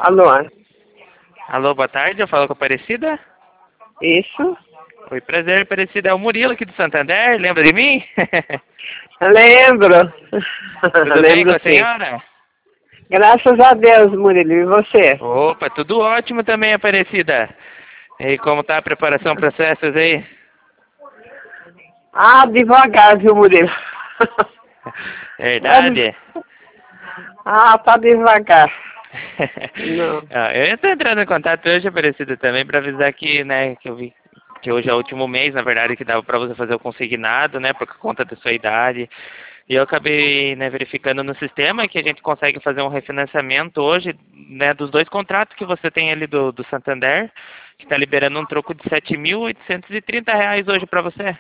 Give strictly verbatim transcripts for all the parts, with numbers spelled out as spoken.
Alô? Alô, boa tarde, eu falo com a Aparecida. Isso? Oi, prazer, Aparecida. É o Murilo aqui do Santander, lembra de mim? Lembro. Tudo bem com Lembro a sim. senhora? Graças a Deus, Murilo. E você? Opa, tudo ótimo também, Aparecida. E como tá a preparação para as festas aí? Ah, devagar, viu, Murilo? Verdade? Ah, tá devagar. Não. Ah, eu estou entrando em contato hoje, Aparecida, também para avisar que, né, que eu vi que hoje é o último mês, na verdade, que dava para você fazer o consignado, né, por conta da sua idade. E eu acabei, né, verificando no sistema que a gente consegue fazer um refinanciamento hoje, né, dos dois contratos que você tem ali do, do Santander, que está liberando um troco de sete mil oitocentos e trinta reais hoje para você.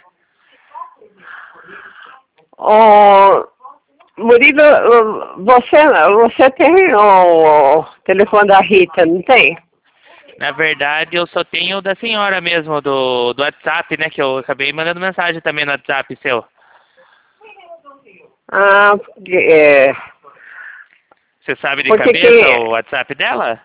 Ô, Murilo, você, você tem o telefone da Rita, não tem? Na verdade, eu só tenho o da senhora mesmo, do, do WhatsApp, né, que eu acabei mandando mensagem também no WhatsApp seu. Ah, porque, é, Você sabe de porque cabeça que, o WhatsApp dela?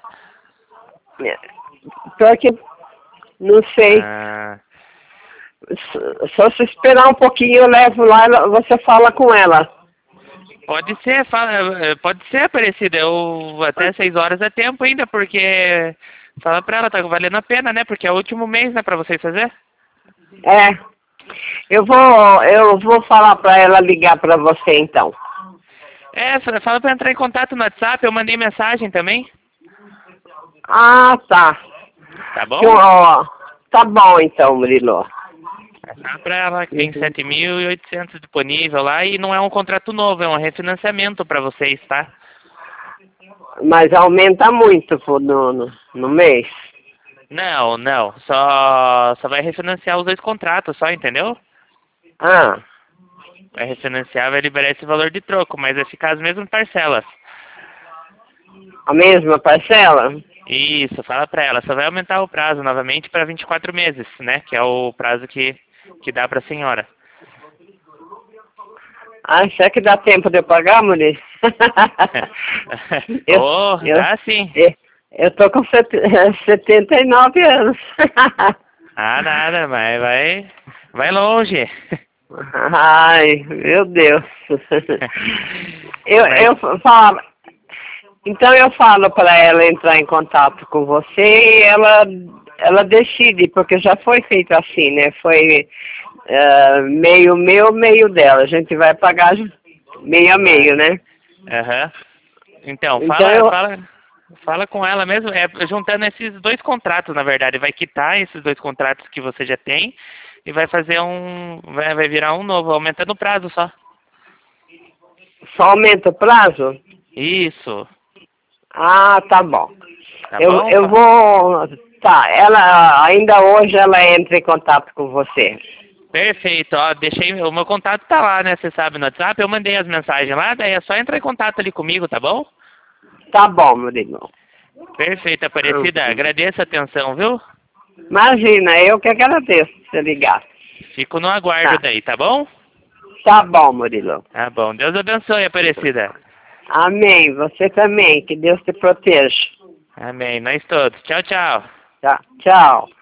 pior que, não sei. Ah, S- Só se esperar um pouquinho, eu levo lá, ela- você fala com ela. pode ser, fala, pode ser, Aparecida. Eu até seis horas é tempo ainda, porque fala pra ela, tá valendo a pena, né? Porque é o último mês, né, pra vocês fazer. É, eu vou, eu vou falar pra ela ligar pra você então. É, fala fala pra entrar em contato no WhatsApp, eu mandei mensagem também, Ah, tá. tá Que, bom? ó, tá bom então, Murilo. Fala pra ela que tem Uhum. sete mil e oitocentos disponível lá e não é um contrato novo, é um refinanciamento pra vocês, tá? Mas aumenta muito pô, no, no, no mês. Não, não, só, só vai refinanciar os dois contratos, só, entendeu? Ah, Vai refinanciar, vai liberar esse valor de troco, mas vai ficar as mesmas parcelas. a mesma parcela? Isso, fala pra ela. Só vai aumentar o prazo novamente para vinte e quatro meses, né? Que é o prazo que, que dá pra senhora. Ah, será que dá tempo de eu pagar, Murilo? eu, Oh, eu, dá sim. eu, eu tô com set- setenta e nove anos. Ah, nada, mas vai, vai longe. Ai, meu Deus. Eu, Mas, eu falo, então eu falo para ela entrar em contato com você e ela, ela decide, porque já foi feito assim, né? Foi eh, meio meu, meio dela. A gente vai pagar meio a vai. meio, né? Aham. Então, Então fala, eu. fala, fala com ela mesmo, é, juntando esses dois contratos, na verdade. Vai quitar esses dois contratos que você já tem e vai fazer um, vai, vai virar um novo, aumentando o prazo só. Só aumenta o prazo? Isso. Ah, tá bom. Tá Eu, bom? eu Fa- vou. Tá, ela ainda hoje ela entra em contato com você. Perfeito, ó, deixei, o meu contato tá lá, né, você sabe, no WhatsApp, eu mandei as mensagens lá, daí é só entrar em contato ali comigo, tá bom? Tá bom, meu irmão. Perfeito, Aparecida, agradeço a atenção, viu? Imagina, eu que agradeço você ligar. Fico no aguardo Tá, daí, tá bom? tá bom, Murilo. Tá bom, Deus abençoe, Aparecida. Amém. Você também. Que Deus te proteja. Amém, nós todos. Tchau, tchau. Tá. Tchau.